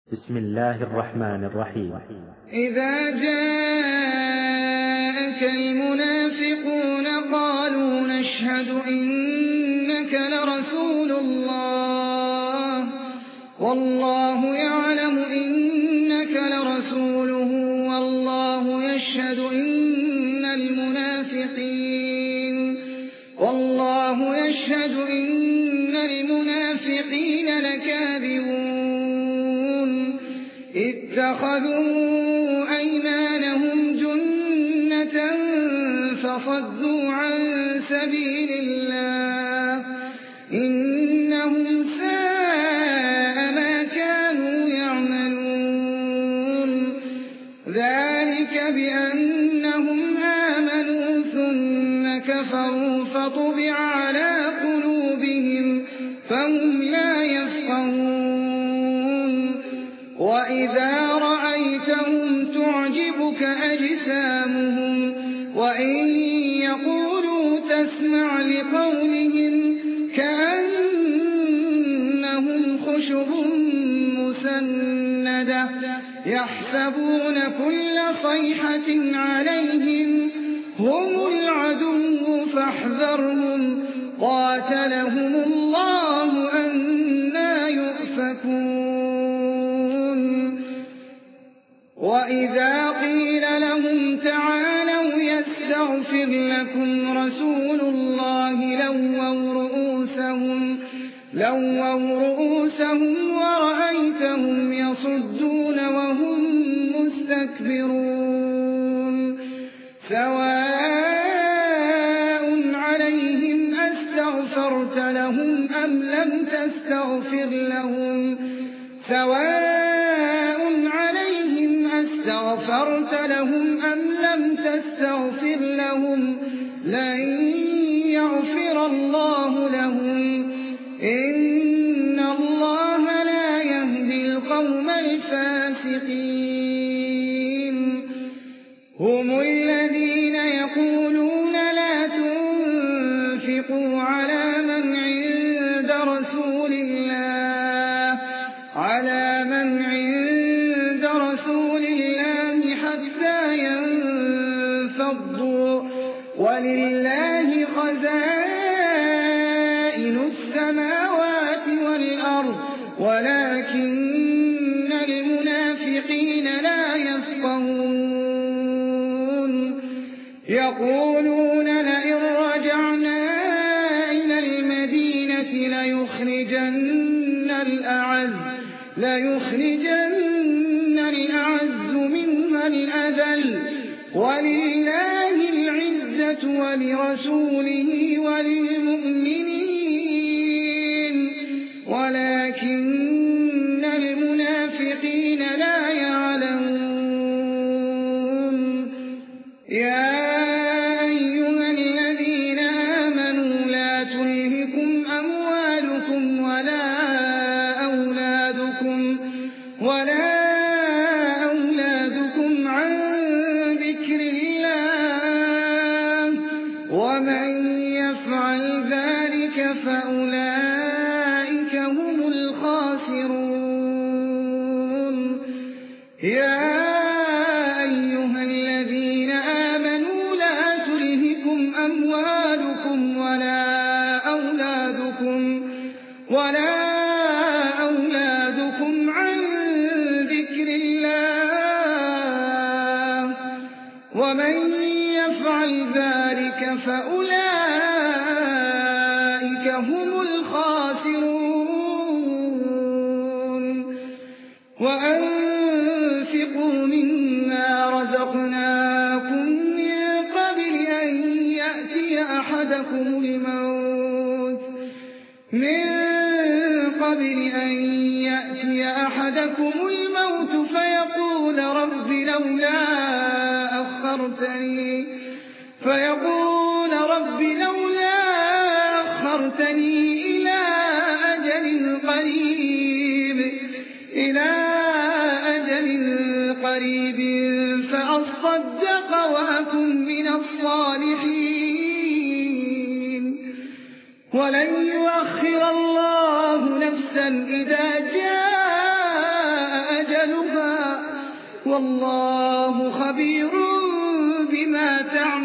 بسم الله الرحمن الرحيم. إذا جاءك المنافقون قالوا نشهد إنك لرسول الله والله يعلم إنك لرسوله والله يشهد إن المنافقين لكاذبون اتخذوا أيمانهم جنة فصدوا عن سبيل الله إنهم ساء ما كانوا يعملون ذلك بأنهم آمنوا ثم كفروا فطبع على قلوبهم فهم لا يفقهون وإذا رأيتهم تعجبك أجسامهم وإن يقولوا تسمع لقولهم كأنهم خشب مسندة يحسبون كل صيحة عليهم هم العدو فاحذرهم قاتلهم الله أنى يؤفكون وإذا قيل لهم تعالوا يستغفر لكم رسول الله لووا رؤوسهم ورأيتهم يصدون وهم مستكبرون سواء عليهم أستغفرت لهم أم لم تستغفر لهم لن يغفر الله لهم إن الله لا يهدي القوم الفاسقين هم الذين يقولون لا تنفقوا على من عند رسول الله حتى ينفضوا ولله خزائن السماوات والأرض ولكن المنافقين لا يفقهون يقولون لئن رجعنا إلى المدينة ليخرجن الأعز منها الأذل ولله العزة ولرسوله وللمؤمنين ولكن المنافقين لا يعلمون يا أيها الذين آمنوا لا تلهكم أموالكم ولا أولادكم عن ذكر الله ومن يفعل ذلك فأولئك هم الخاسرون يا أيها الذين آمنوا لا تلهكم أموالكم ولا أولادكم عن ذكر الله ومن يفعل ذلك فأولئك هم الخاسرون وأنفقوا مما رزقناكم من قبل أن يأتي أحدكم الموت فيقول رب لولا أخرتني إلى أجل قريب فأصدق وأكن من الصالحين ولن يؤخر الله نفسا إذا جاء والله خبير بما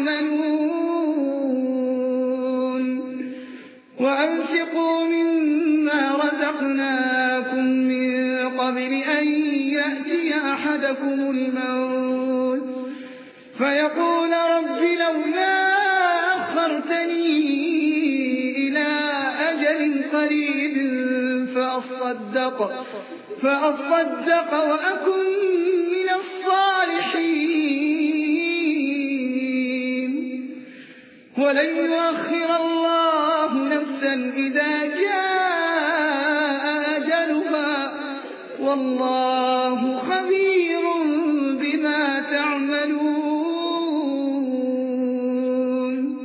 تعملون وأنفقوا مما رزقناكم من قبل أن يأتي أحدكم الموت فيقول رب لولا أخرتني إلى أجل قريب فأصدق وأكن من الصالحين ولن يؤخر الله نفسا إذا جاء أجلها والله خبير